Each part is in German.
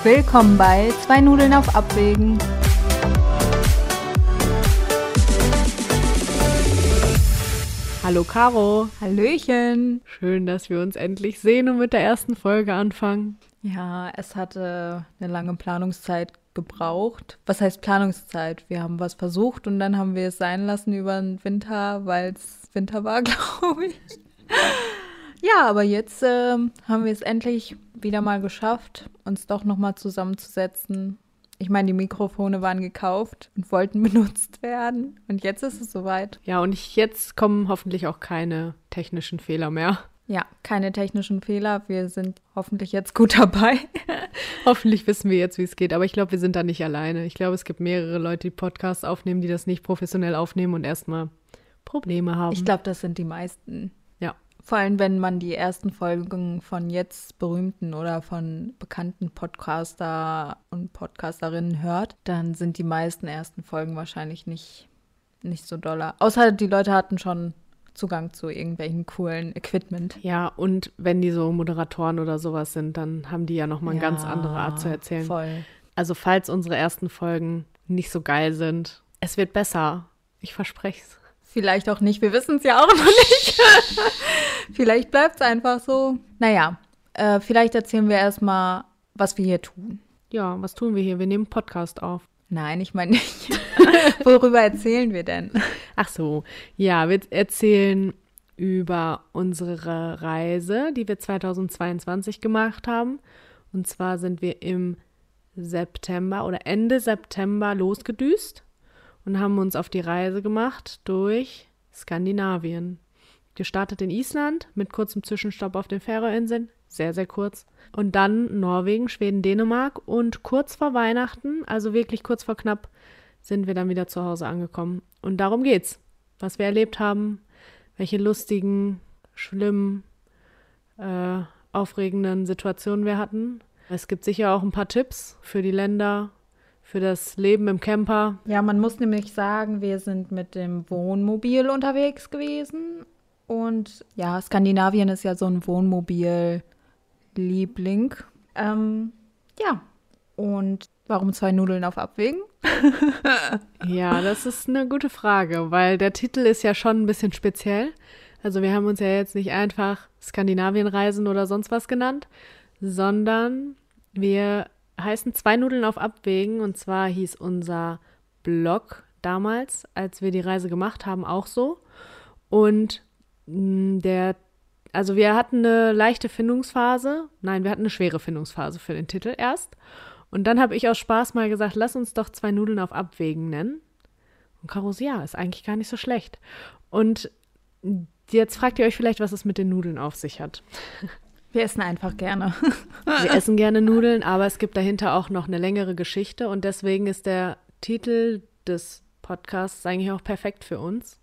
Willkommen bei Zwei Nudeln auf Abwägen. Hallo Caro. Hallöchen. Schön, dass wir uns endlich sehen und mit der ersten Folge anfangen. Ja, es hatte eine lange Planungszeit gebraucht. Was heißt Planungszeit? Wir haben was versucht und dann haben wir es sein lassen über den Winter, weil es Winter war, glaube ich. Ja, aber jetzt haben wir es endlich wieder mal geschafft, uns doch nochmal zusammenzusetzen. Ich meine, die Mikrofone waren gekauft und wollten benutzt werden. Und jetzt ist es soweit. Ja, und jetzt kommen hoffentlich auch keine technischen Fehler mehr. Ja, keine technischen Fehler. Wir sind hoffentlich jetzt gut dabei. Hoffentlich wissen wir jetzt, wie es geht. Aber ich glaube, wir sind da nicht alleine. Ich glaube, es gibt mehrere Leute, die Podcasts aufnehmen, die das nicht professionell aufnehmen und erstmal Probleme haben. Ich glaube, das sind die meisten. Ja. Vor allem, wenn man die ersten Folgen von jetzt berühmten oder von bekannten Podcaster und Podcasterinnen hört, dann sind die meisten ersten Folgen wahrscheinlich nicht so doller. Außer die Leute hatten schon Zugang zu irgendwelchen coolen Equipment. Ja, und wenn die so Moderatoren oder sowas sind, dann haben die ja nochmal eine ganz andere Art zu erzählen. Voll. Also falls unsere ersten Folgen nicht so geil sind, es wird besser. Ich verspreche es. Vielleicht auch nicht, wir wissen es ja auch noch nicht. Vielleicht bleibt es einfach so. Naja, vielleicht erzählen wir erstmal, was wir hier tun. Ja, was tun wir hier? Wir nehmen Podcast auf. Nein, ich meine nicht. Worüber erzählen wir denn? Ach so, ja, wir erzählen über unsere Reise, die wir 2022 gemacht haben. Und zwar sind wir im September oder Ende September losgedüst und haben uns auf die Reise gemacht durch Skandinavien. Gestartet in Island mit kurzem Zwischenstopp auf den Färöerinseln, sehr, sehr kurz. Und dann Norwegen, Schweden, Dänemark und kurz vor Weihnachten, also wirklich kurz vor knapp, sind wir dann wieder zu Hause angekommen. Und darum geht's, was wir erlebt haben, welche lustigen, schlimmen, aufregenden Situationen wir hatten. Es gibt sicher auch ein paar Tipps für die Länder, für das Leben im Camper. Ja, man muss nämlich sagen, wir sind mit dem Wohnmobil unterwegs gewesen. Und ja, Skandinavien ist ja so ein Wohnmobil-Liebling. Ja, und warum zwei Nudeln auf Abwägen? Ja, das ist eine gute Frage, weil der Titel ist ja schon ein bisschen speziell. Also wir haben uns ja jetzt nicht einfach Skandinavien-Reisen oder sonst was genannt, sondern wir heißen Zwei Nudeln auf Abwägen. Und zwar hieß unser Blog damals, als wir die Reise gemacht haben, auch so. Und wir hatten eine leichte Findungsphase. Nein, wir hatten eine schwere Findungsphase für den Titel erst. Und dann habe ich aus Spaß mal gesagt, lass uns doch Zwei Nudeln auf Abwägen nennen. Und Caro so, ja, ist eigentlich gar nicht so schlecht. Und jetzt fragt ihr euch vielleicht, was es mit den Nudeln auf sich hat. Wir essen einfach gerne. Wir essen gerne Nudeln, aber es gibt dahinter auch noch eine längere Geschichte. Und deswegen ist der Titel des Podcasts eigentlich auch perfekt für uns.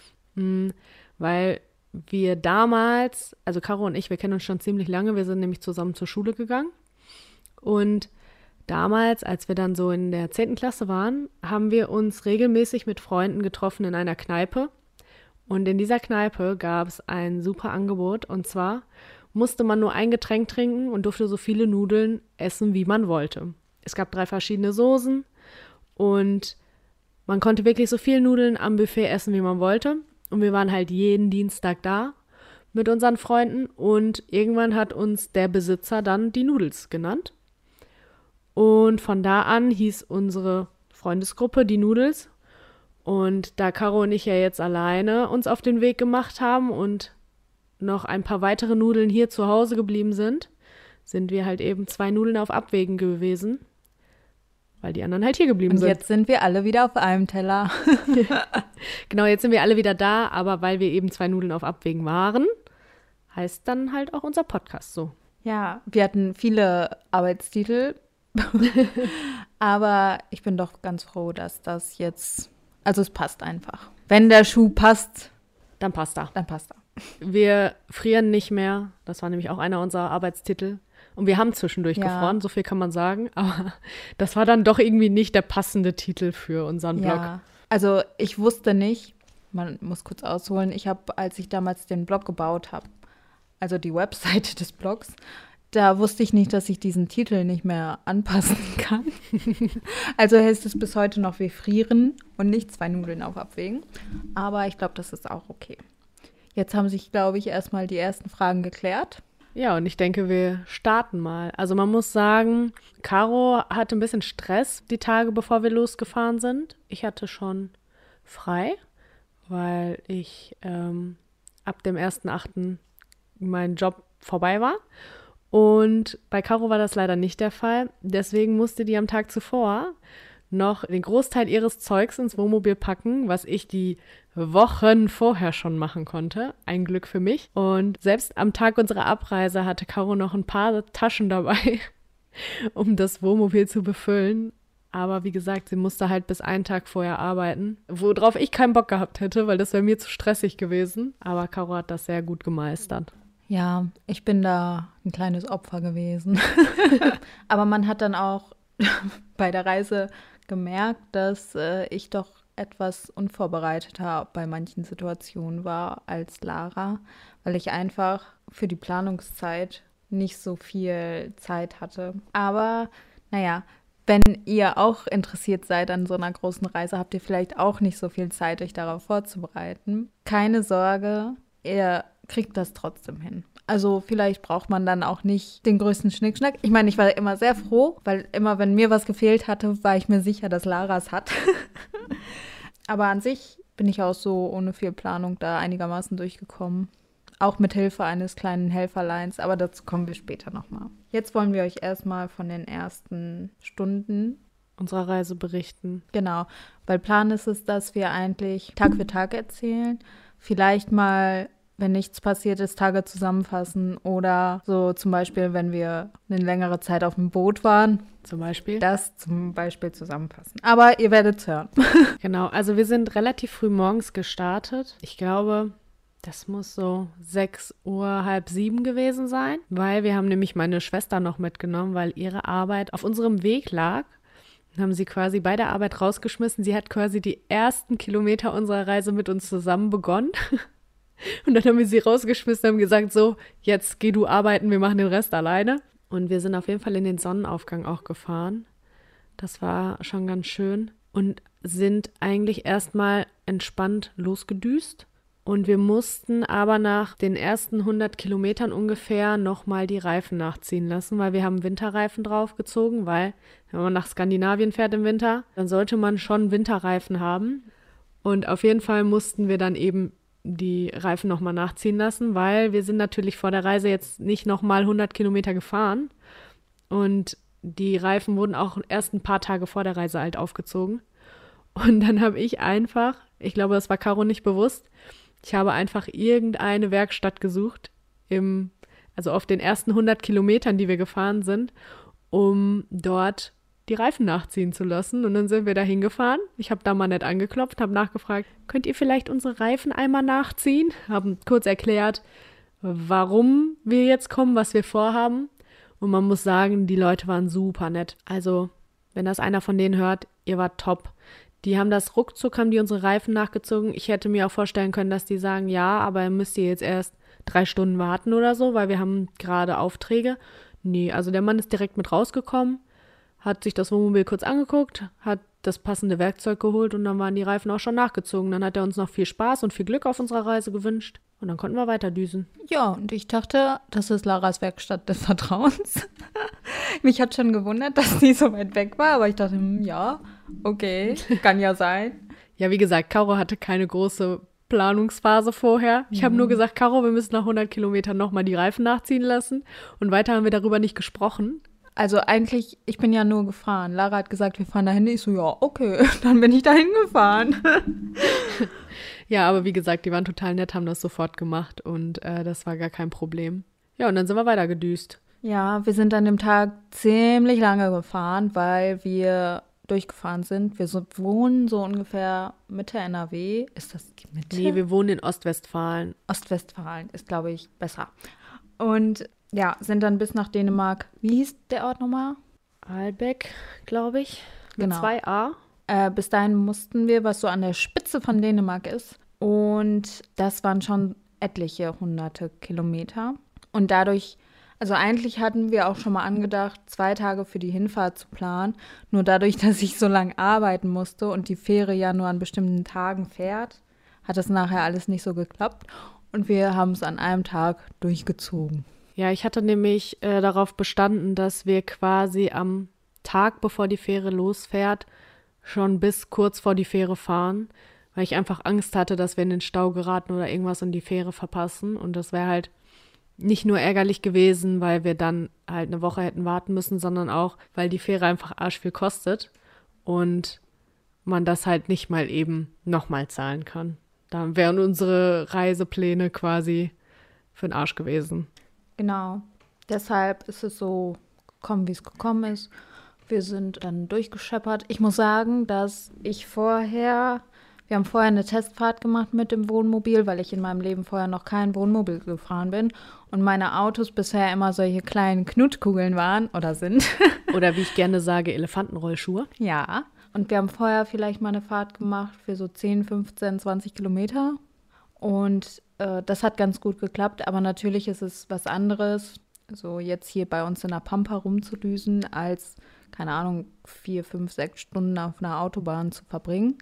Weil wir damals, also Caro und ich, wir kennen uns schon ziemlich lange, wir sind nämlich zusammen zur Schule gegangen. Und damals, als wir dann so in der 10. Klasse waren, haben wir uns regelmäßig mit Freunden getroffen in einer Kneipe. Und in dieser Kneipe gab es ein super Angebot. Und zwar musste man nur ein Getränk trinken und durfte so viele Nudeln essen, wie man wollte. Es gab 3 verschiedene Soßen und man konnte wirklich so viel Nudeln am Buffet essen, wie man wollte. Und wir waren halt jeden Dienstag da mit unseren Freunden und irgendwann hat uns der Besitzer dann die Nudels genannt. Und von da an hieß unsere Freundesgruppe die Nudels. Und da Caro und ich ja jetzt alleine uns auf den Weg gemacht haben und noch ein paar weitere Nudeln hier zu Hause geblieben sind wir halt eben Zwei Nudeln auf Abwägen gewesen. Weil die anderen halt hier geblieben sind. Und jetzt sind wir alle wieder auf einem Teller. Genau, jetzt sind wir alle wieder da, aber weil wir eben Zwei Nudeln auf Abwägen waren, heißt dann halt auch unser Podcast so. Ja, wir hatten viele Arbeitstitel, aber ich bin doch ganz froh, dass das jetzt, also es passt einfach. Wenn der Schuh passt, dann passt er. Dann passt er. Wir frieren nicht mehr, das war nämlich auch einer unserer Arbeitstitel. Und wir haben zwischendurch gefroren, so viel kann man sagen. Aber das war dann doch irgendwie nicht der passende Titel für unseren Blog. Ja, also ich wusste nicht, man muss kurz ausholen, als ich damals den Blog gebaut habe, also die Webseite des Blogs, da wusste ich nicht, dass ich diesen Titel nicht mehr anpassen kann. Also heißt es bis heute noch wir frieren und nicht 2 Nudeln auf Abwägen. Aber ich glaube, das ist auch okay. Jetzt haben sich, glaube ich, erstmal die ersten Fragen geklärt. Ja, und ich denke, wir starten mal. Also man muss sagen, Caro hatte ein bisschen Stress die Tage, bevor wir losgefahren sind. Ich hatte schon frei, weil ich ab dem 1.8. mein Job vorbei war. Und bei Caro war das leider nicht der Fall. Deswegen musste die am Tag zuvor noch den Großteil ihres Zeugs ins Wohnmobil packen, was ich die Wochen vorher schon machen konnte. Ein Glück für mich. Und selbst am Tag unserer Abreise hatte Caro noch ein paar Taschen dabei, um das Wohnmobil zu befüllen. Aber wie gesagt, sie musste halt bis einen Tag vorher arbeiten, worauf ich keinen Bock gehabt hätte, weil das wäre mir zu stressig gewesen. Aber Caro hat das sehr gut gemeistert. Ja, ich bin da ein kleines Opfer gewesen. Aber man hat dann auch bei der Reise gemerkt, dass ich doch etwas unvorbereiteter bei manchen Situationen war als Lara, weil ich einfach für die Planungszeit nicht so viel Zeit hatte. Aber naja, wenn ihr auch interessiert seid an so einer großen Reise, habt ihr vielleicht auch nicht so viel Zeit, euch darauf vorzubereiten. Keine Sorge, ihr kriegt das trotzdem hin. Also vielleicht braucht man dann auch nicht den größten Schnickschnack. Ich meine, ich war immer sehr froh, weil immer, wenn mir was gefehlt hatte, war ich mir sicher, dass Lara es hat. Aber an sich bin ich auch so ohne viel Planung da einigermaßen durchgekommen. Auch mit Hilfe eines kleinen Helferleins, aber dazu kommen wir später nochmal. Jetzt wollen wir euch erstmal von den ersten Stunden unserer Reise berichten. Genau, weil Plan ist es, dass wir eigentlich Tag für Tag erzählen. Vielleicht mal, wenn nichts passiert ist, Tage zusammenfassen oder so zum Beispiel, wenn wir eine längere Zeit auf dem Boot waren. Zum Beispiel? Das zum Beispiel zusammenfassen. Aber ihr werdet es hören. Genau, also wir sind relativ früh morgens gestartet. Ich glaube, das muss so 6 Uhr, halb 7 gewesen sein, weil wir haben nämlich meine Schwester noch mitgenommen, weil ihre Arbeit auf unserem Weg lag. Dann haben sie quasi bei der Arbeit rausgeschmissen. Sie hat quasi die ersten Kilometer unserer Reise mit uns zusammen begonnen. Und dann haben wir sie rausgeschmissen und haben gesagt, so, jetzt geh du arbeiten, wir machen den Rest alleine. Und wir sind auf jeden Fall in den Sonnenaufgang auch gefahren. Das war schon ganz schön. Und sind eigentlich erstmal entspannt losgedüst. Und wir mussten aber nach den ersten 100 Kilometern ungefähr nochmal die Reifen nachziehen lassen, weil wir haben Winterreifen draufgezogen, weil wenn man nach Skandinavien fährt im Winter, dann sollte man schon Winterreifen haben. Und auf jeden Fall mussten wir dann eben die Reifen nochmal nachziehen lassen, weil wir sind natürlich vor der Reise jetzt nicht nochmal 100 Kilometer gefahren. Und die Reifen wurden auch erst ein paar Tage vor der Reise halt aufgezogen. Und dann habe ich einfach, ich glaube, das war Caro nicht bewusst, ich habe einfach irgendeine Werkstatt gesucht, also auf den ersten 100 Kilometern, die wir gefahren sind, um dort die Reifen nachziehen zu lassen. Und dann sind wir da hingefahren. Ich habe da mal nett angeklopft, habe nachgefragt, könnt ihr vielleicht unsere Reifen einmal nachziehen? Haben kurz erklärt, warum wir jetzt kommen, was wir vorhaben. Und man muss sagen, die Leute waren super nett. Also, wenn das einer von denen hört, ihr wart top. Die haben das ruckzuck, haben die unsere Reifen nachgezogen. Ich hätte mir auch vorstellen können, dass die sagen, ja, aber müsst ihr jetzt erst 3 Stunden warten oder so, weil wir haben gerade Aufträge. Nee, also der Mann ist direkt mit rausgekommen, hat sich das Wohnmobil kurz angeguckt, hat das passende Werkzeug geholt und dann waren die Reifen auch schon nachgezogen. Dann hat er uns noch viel Spaß und viel Glück auf unserer Reise gewünscht und dann konnten wir weiter düsen. Ja, und ich dachte, das ist Laras Werkstatt des Vertrauens. Mich hat schon gewundert, dass die so weit weg war, aber ich dachte, ja, okay, kann ja sein. Ja, wie gesagt, Caro hatte keine große Planungsphase vorher. Ich habe nur gesagt, Caro, wir müssen nach 100 Kilometern nochmal die Reifen nachziehen lassen und weiter haben wir darüber nicht gesprochen. Also eigentlich, ich bin ja nur gefahren. Lara hat gesagt, wir fahren dahin. Ich so, ja, okay, dann bin ich dahin gefahren. Ja, aber wie gesagt, die waren total nett, haben das sofort gemacht und das war gar kein Problem. Ja, und dann sind wir weiter gedüst. Ja, wir sind an dem Tag ziemlich lange gefahren, weil wir durchgefahren sind. Wir wohnen so ungefähr Mitte NRW. Ist das die Mitte? Nee, wir wohnen in Ostwestfalen. Ostwestfalen ist, glaube ich, besser. Und ja, sind dann bis nach Dänemark. Wie hieß der Ort nochmal? Aalbeck, glaube ich. Mit Genau. 2a. Bis dahin mussten wir, was so an der Spitze von Dänemark ist. Und das waren schon etliche hunderte Kilometer. Und dadurch Also eigentlich hatten wir auch schon mal angedacht, 2 Tage für die Hinfahrt zu planen. Nur dadurch, dass ich so lange arbeiten musste und die Fähre ja nur an bestimmten Tagen fährt, hat das nachher alles nicht so geklappt. Und wir haben es an einem Tag durchgezogen. Ja, ich hatte nämlich darauf bestanden, dass wir quasi am Tag, bevor die Fähre losfährt, schon bis kurz vor die Fähre fahren, weil ich einfach Angst hatte, dass wir in den Stau geraten oder irgendwas in die Fähre verpassen. Und das wäre halt nicht nur ärgerlich gewesen, weil wir dann halt eine Woche hätten warten müssen, sondern auch, weil die Fähre einfach arschviel kostet und man das halt nicht mal eben nochmal zahlen kann. Da wären unsere Reisepläne quasi für den Arsch gewesen. Genau. Deshalb ist es so gekommen, wie es gekommen ist. Wir sind dann durchgescheppert. Ich muss sagen, dass wir haben vorher eine Testfahrt gemacht mit dem Wohnmobil, weil ich in meinem Leben vorher noch kein Wohnmobil gefahren bin und meine Autos bisher immer solche kleinen Knutkugeln waren oder sind. Oder wie ich gerne sage, Elefantenrollschuhe. Ja. Und wir haben vorher vielleicht mal eine Fahrt gemacht für so 10, 15, 20 Kilometer. Und das hat ganz gut geklappt. Aber natürlich ist es was anderes, so jetzt hier bei uns in der Pampa rumzudüsen, als, keine Ahnung, 4, 5, 6 Stunden auf einer Autobahn zu verbringen.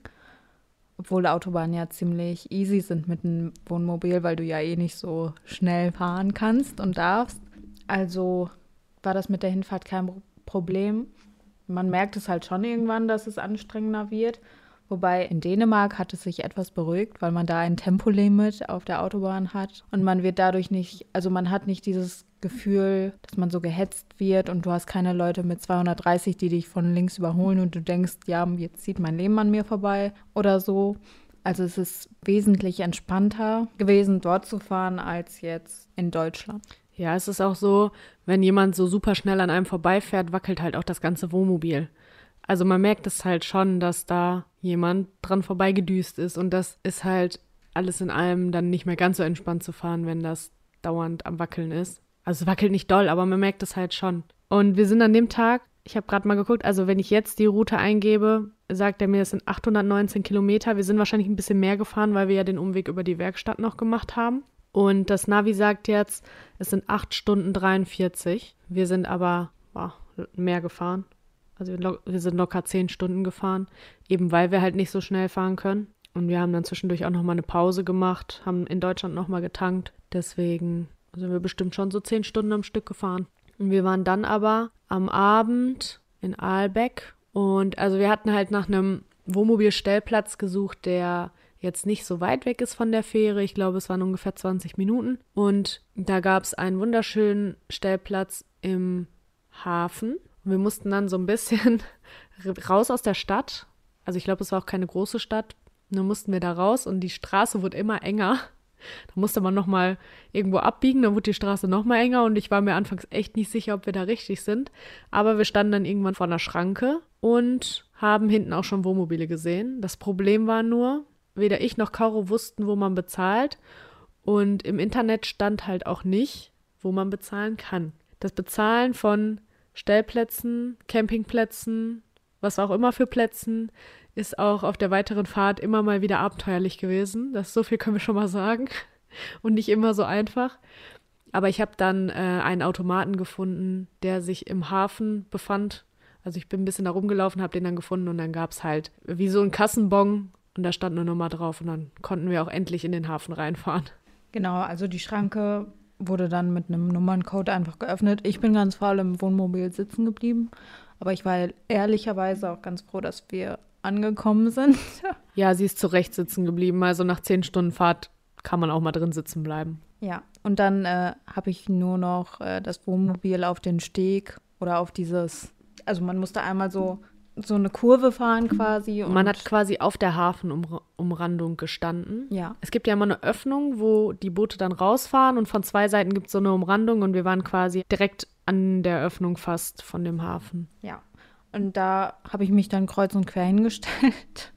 Obwohl Autobahnen ja ziemlich easy sind mit einem Wohnmobil, weil du ja eh nicht so schnell fahren kannst und darfst. Also war das mit der Hinfahrt kein Problem. Man merkt es halt schon irgendwann, dass es anstrengender wird. Wobei in Dänemark hat es sich etwas beruhigt, weil man da ein Tempolimit auf der Autobahn hat. Und man wird dadurch nicht, also man hat nicht dieses Gefühl, dass man so gehetzt wird und du hast keine Leute mit 230, die dich von links überholen und du denkst, ja, jetzt zieht mein Leben an mir vorbei oder so. Also es ist wesentlich entspannter gewesen, dort zu fahren, als jetzt in Deutschland. Ja, es ist auch so, wenn jemand so super schnell an einem vorbeifährt, wackelt halt auch das ganze Wohnmobil. Also man merkt es halt schon, dass da jemand dran vorbeigedüst ist und das ist halt alles in allem dann nicht mehr ganz so entspannt zu fahren, wenn das dauernd am Wackeln ist. Also es wackelt nicht doll, aber man merkt es halt schon. Und wir sind an dem Tag, ich habe gerade mal geguckt, also wenn ich jetzt die Route eingebe, sagt er mir, es sind 819 Kilometer. Wir sind wahrscheinlich ein bisschen mehr gefahren, weil wir ja den Umweg über die Werkstatt noch gemacht haben. Und das Navi sagt jetzt, es sind 8 Stunden 43. Wir sind aber mehr gefahren. Also wir sind locker 10 Stunden gefahren, eben weil wir halt nicht so schnell fahren können. Und wir haben dann zwischendurch auch nochmal eine Pause gemacht, haben in Deutschland nochmal getankt. Deswegen sind wir bestimmt schon so 10 Stunden am Stück gefahren. Und wir waren dann aber am Abend in Aalbeck. Und also wir hatten halt nach einem Wohnmobilstellplatz gesucht, der jetzt nicht so weit weg ist von der Fähre. Ich glaube, es waren ungefähr 20 Minuten. Und da gab es einen wunderschönen Stellplatz im Hafen. Wir mussten dann so ein bisschen raus aus der Stadt. Also ich glaube, es war auch keine große Stadt. Nur mussten wir da raus und die Straße wurde immer enger. Da musste man nochmal irgendwo abbiegen, dann wurde die Straße nochmal enger und ich war mir anfangs echt nicht sicher, ob wir da richtig sind. Aber wir standen dann irgendwann vor einer Schranke und haben hinten auch schon Wohnmobile gesehen. Das Problem war nur, weder ich noch Caro wussten, wo man bezahlt und im Internet stand halt auch nicht, wo man bezahlen kann. Das Bezahlen von Stellplätzen, Campingplätzen, was auch immer für Plätzen, ist auch auf der weiteren Fahrt immer mal wieder abenteuerlich gewesen. So viel können wir schon mal sagen. Und nicht immer so einfach. Aber ich habe dann einen Automaten gefunden, der sich im Hafen befand. Also ich bin ein bisschen da rumgelaufen, habe den dann gefunden und dann gab es halt wie so ein Kassenbon und da stand eine Nummer drauf und dann konnten wir auch endlich in den Hafen reinfahren. Genau, also die Schranke wurde dann mit einem Nummerncode einfach geöffnet. Ich bin ganz faul im Wohnmobil sitzen geblieben, aber ich war ehrlicherweise auch ganz froh, dass wir angekommen sind. Ja, sie ist zurecht sitzen geblieben. Also nach 10 Stunden Fahrt kann man auch mal drin sitzen bleiben. Ja, und dann habe ich nur noch das Wohnmobil auf den Steg oder auf dieses, also man musste einmal so eine Kurve fahren quasi. Und man hat quasi auf der Hafenumrandung gestanden. Ja. Es gibt ja immer eine Öffnung, wo die Boote dann rausfahren und von 2 Seiten gibt es so eine Umrandung und wir waren quasi direkt an der Öffnung fast von dem Hafen. Ja. Und da habe ich mich dann kreuz und quer hingestellt.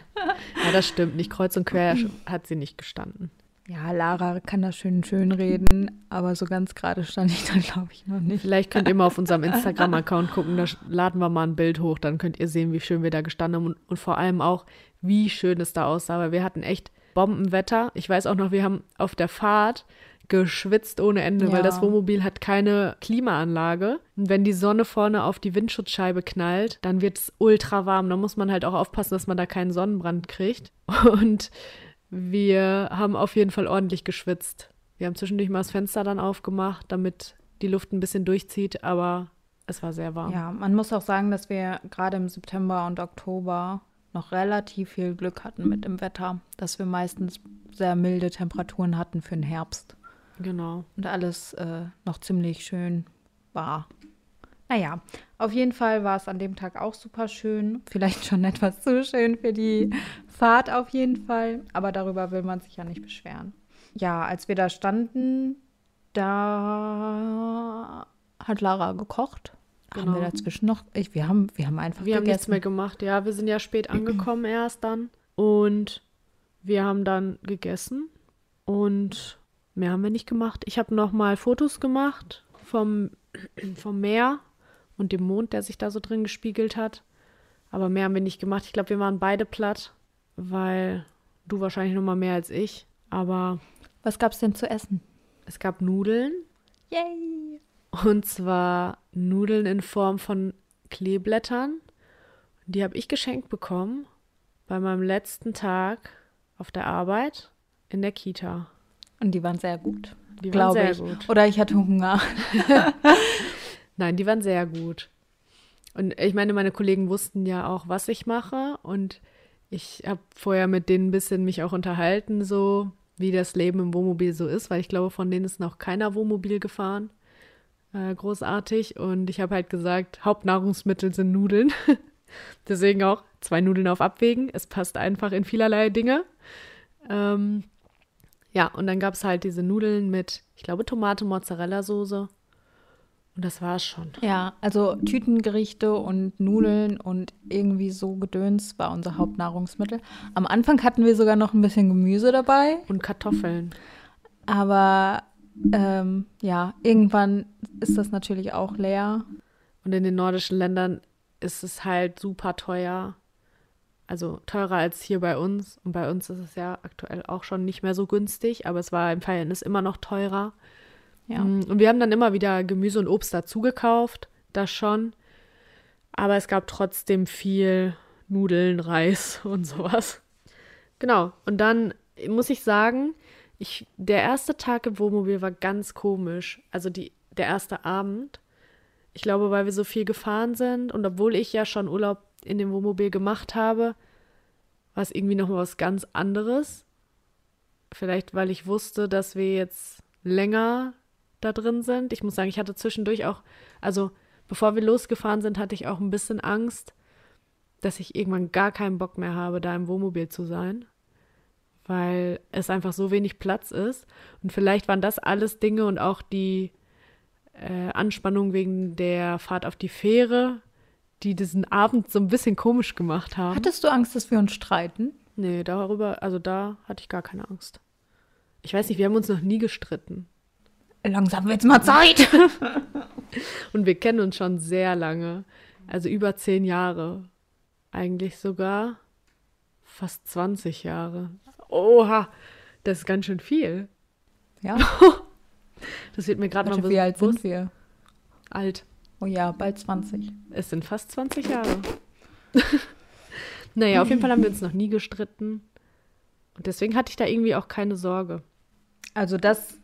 Ja, das stimmt nicht. Kreuz und quer hat sie nicht gestanden. Ja, Lara kann das schön reden, aber so ganz gerade stand ich da, glaube ich, noch nicht. Vielleicht könnt ihr mal auf unserem Instagram-Account gucken, da laden wir mal ein Bild hoch, dann könnt ihr sehen, wie schön wir da gestanden haben und vor allem auch, wie schön es da aussah, weil wir hatten echt Bombenwetter. Ich weiß auch noch, wir haben auf der Fahrt geschwitzt ohne Ende, weil das Wohnmobil hat keine Klimaanlage. Und wenn die Sonne vorne auf die Windschutzscheibe knallt, dann wird es ultra warm. Da muss man halt auch aufpassen, dass man da keinen Sonnenbrand kriegt. Und wir haben auf jeden Fall ordentlich geschwitzt. Wir haben zwischendurch mal das Fenster dann aufgemacht, damit die Luft ein bisschen durchzieht, aber es war sehr warm. Ja, man muss auch sagen, dass wir gerade im September und Oktober noch relativ viel Glück hatten mit dem Wetter, dass wir meistens sehr milde Temperaturen hatten für den Herbst. Genau. Und alles noch ziemlich schön war. Naja, auf jeden Fall war es an dem Tag auch super schön. Vielleicht schon etwas zu schön für die Fahrt auf jeden Fall. Aber darüber will man sich ja nicht beschweren. Ja, als wir da standen, da hat Lara gekocht. Genau. Haben wir dazwischen noch? Wir haben einfach Wir haben nichts gegessen. mehr gemacht. Ja, wir sind ja spät angekommen erst dann. Und wir haben dann gegessen. Und mehr haben wir nicht gemacht. Ich habe noch mal Fotos gemacht vom Meer und dem Mond, der sich da so drin gespiegelt hat. Aber mehr haben wir nicht gemacht. Ich glaube, wir waren beide platt, weil du wahrscheinlich noch mal mehr als ich. Aber Was gab's denn zu essen? es gab Nudeln. Yay! Und zwar Nudeln in Form von Kleeblättern. Die habe ich geschenkt bekommen bei meinem letzten Tag auf der Arbeit in der Kita. Und die waren sehr gut. Die waren glaube sehr ich. gut. Oder ich hatte Hunger. Nein, die waren sehr gut. Und ich meine, meine Kollegen wussten ja auch, was ich mache. Und ich habe vorher mit denen ein bisschen mich auch unterhalten, so wie das Leben im Wohnmobil so ist, weil ich glaube, von denen ist noch keiner Wohnmobil gefahren. Großartig. Und ich habe halt gesagt, Hauptnahrungsmittel sind Nudeln. Deswegen auch 2 Nudeln auf Abwägen. Es passt einfach in vielerlei Dinge. Ja, und dann gab es halt diese Nudeln mit, ich glaube, Tomate, Mozzarella-Soße. Und das war's schon. Ja, also Tütengerichte und Nudeln und irgendwie so Gedöns war unser Hauptnahrungsmittel. Am Anfang hatten wir sogar noch ein bisschen Gemüse dabei, Und Kartoffeln. aber ja, irgendwann ist das natürlich auch leer. Und in den nordischen Ländern ist es halt super teuer. Also teurer als hier bei uns. Und bei uns ist es ja aktuell auch schon nicht mehr so günstig, aber es war im Verhältnis immer noch teurer. Ja. Und wir haben dann immer wieder Gemüse und Obst dazu gekauft, das schon. Aber es gab trotzdem viel Nudeln, Reis und sowas. Genau. Und dann muss ich sagen, der erste Tag im Wohnmobil war ganz komisch. Also der erste Abend. Ich glaube, weil wir so viel gefahren sind und obwohl ich ja schon Urlaub in dem Wohnmobil gemacht habe, war es irgendwie nochmal was ganz anderes. Vielleicht, weil ich wusste, dass wir jetzt länger da drin sind. Ich muss sagen, ich hatte zwischendurch auch, also bevor wir losgefahren sind, hatte ich auch ein bisschen Angst, dass ich irgendwann gar keinen Bock mehr habe, da im Wohnmobil zu sein, weil es einfach so wenig Platz ist. Und vielleicht waren das alles Dinge und auch die Anspannung wegen der Fahrt auf die Fähre, die diesen Abend so ein bisschen komisch gemacht haben. Hattest du Angst, dass wir uns streiten? Nee, da hatte ich gar keine Angst. Ich weiß nicht, wir haben uns noch nie gestritten. Langsam wird's mal Zeit. Und wir kennen uns schon sehr lange. Also über 10 Jahre. Eigentlich sogar fast 20 Jahre. Oha, das ist ganz schön viel. Ja. Das wird mir gerade mal Warte, wie alt bewusst. sind wir? Alt. Oh ja, bald 20. Es sind fast 20 Jahre. Naja, auf jeden Fall haben wir uns noch nie gestritten. Und deswegen hatte ich da irgendwie auch keine Sorge. Also das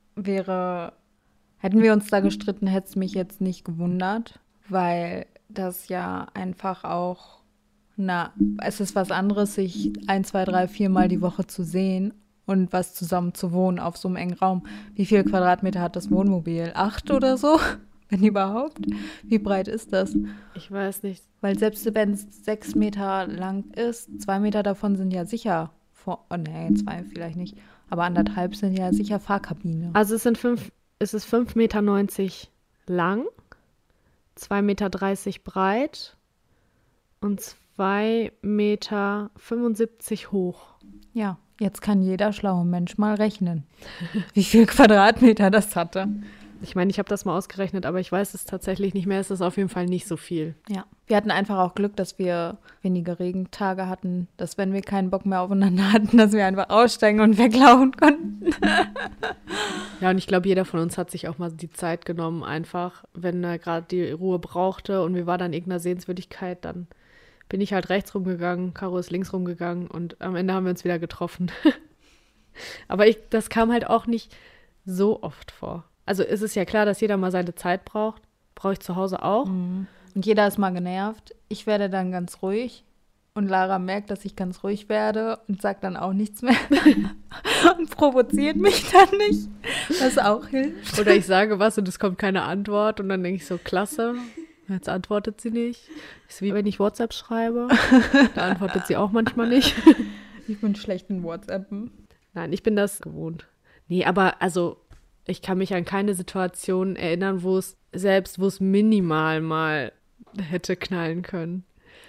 hätten wir uns da gestritten, hätte es mich jetzt nicht gewundert, weil das ja einfach auch, es ist was anderes, sich 1, 2, 3, 4 Mal die Woche zu sehen und was zusammen zu wohnen auf so einem engen Raum. Wie viel Quadratmeter hat das Wohnmobil? 8 oder so? Wenn überhaupt? Wie breit ist das? Ich weiß nicht. Weil selbst wenn es 6 Meter lang ist, 2 Meter davon sind ja sicher, 2 vielleicht nicht, aber 1,5 sind ja sicher Fahrkabine. Also es ist 5,90 Meter lang, 2,30 Meter breit und 2,75 Meter hoch. Ja, jetzt kann jeder schlaue Mensch mal rechnen, wie viel Quadratmeter das hatte. Ich meine, ich habe das mal ausgerechnet, aber ich weiß es tatsächlich nicht mehr. Es ist auf jeden Fall nicht so viel. Ja, wir hatten einfach auch Glück, dass wir wenige Regentage hatten, dass wenn wir keinen Bock mehr aufeinander hatten, dass wir einfach aussteigen und weglaufen konnten. Ja, und ich glaube, jeder von uns hat sich auch mal die Zeit genommen, einfach, wenn er gerade die Ruhe brauchte und wir waren an irgendeiner Sehenswürdigkeit, dann bin ich halt rechts rumgegangen, Caro ist links rumgegangen und am Ende haben wir uns wieder getroffen. Aber das kam halt auch nicht so oft vor. Also ist es ja klar, dass jeder mal seine Zeit braucht. Brauche ich zu Hause auch. Und jeder ist mal genervt. Ich werde dann ganz ruhig. Und Lara merkt, dass ich ganz ruhig werde und sagt dann auch nichts mehr. Und provoziert mich dann nicht, was auch hilft. Oder ich sage was und es kommt keine Antwort. Und dann denke ich so, klasse, jetzt antwortet sie nicht. Ist wie wenn ich WhatsApp schreibe. Da antwortet sie auch manchmal nicht. Ich bin schlecht in WhatsAppen. Nein, ich bin das gewohnt. Nee, aber also ich kann mich an keine Situation erinnern, wo es minimal mal hätte knallen können.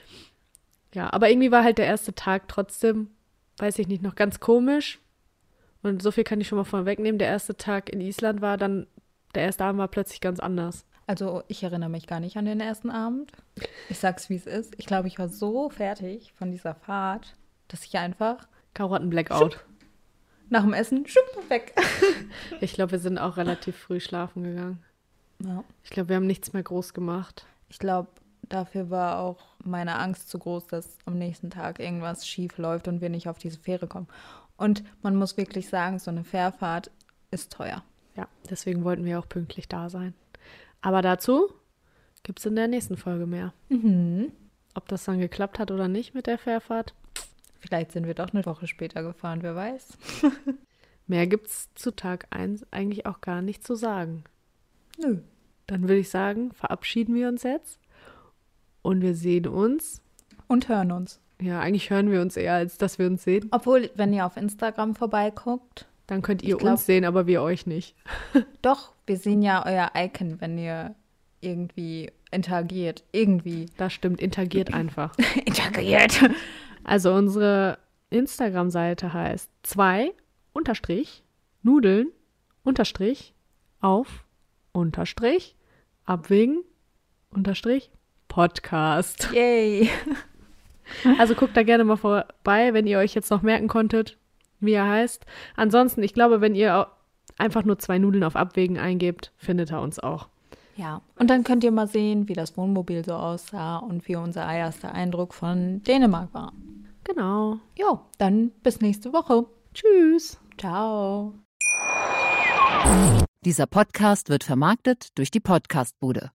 Ja, aber irgendwie war halt der erste Tag trotzdem, weiß ich nicht, noch ganz komisch. Und so viel kann ich schon mal vorwegnehmen. Der erste Tag in Island der erste Abend war plötzlich ganz anders. Also ich erinnere mich gar nicht an den ersten Abend. Ich sag's, wie es ist. Ich glaube, ich war so fertig von dieser Fahrt, dass ich einfach Caro hat einen Blackout. Nach dem Essen, weg. Ich glaube, wir sind auch relativ früh schlafen gegangen. Ja. Ich glaube, wir haben nichts mehr groß gemacht. Ich glaube, dafür war auch meine Angst zu groß, dass am nächsten Tag irgendwas schief läuft und wir nicht auf diese Fähre kommen. Und man muss wirklich sagen, so eine Fährfahrt ist teuer. Ja, deswegen wollten wir auch pünktlich da sein. Aber dazu gibt es in der nächsten Folge mehr. Ob das dann geklappt hat oder nicht mit der Fährfahrt? Vielleicht sind wir doch eine Woche später gefahren, wer weiß. Mehr gibt's zu Tag 1 eigentlich auch gar nicht zu sagen. Nö. Dann würde ich sagen, verabschieden wir uns jetzt und wir sehen uns. Und hören uns. Ja, eigentlich hören wir uns eher, als dass wir uns sehen. Obwohl, wenn ihr auf Instagram vorbeiguckt. Dann könnt ihr uns sehen, aber wir euch nicht. Doch, wir sehen ja euer Icon, wenn ihr irgendwie interagiert. Irgendwie. Das stimmt, interagiert einfach. Interagiert. Also unsere Instagram-Seite heißt 2_Nudeln_Abwägen_Podcast. Yay. Also guckt da gerne mal vorbei, wenn ihr euch jetzt noch merken konntet, wie er heißt. Ansonsten, ich glaube, wenn ihr einfach nur 2 Nudeln auf Abwägen eingebt, findet er uns auch. Ja, und dann könnt ihr mal sehen, wie das Wohnmobil so aussah und wie unser erster Eindruck von Dänemark war. Genau. Jo, dann bis nächste Woche. Tschüss. Ciao. Dieser Podcast wird vermarktet durch die Podcast-Bude.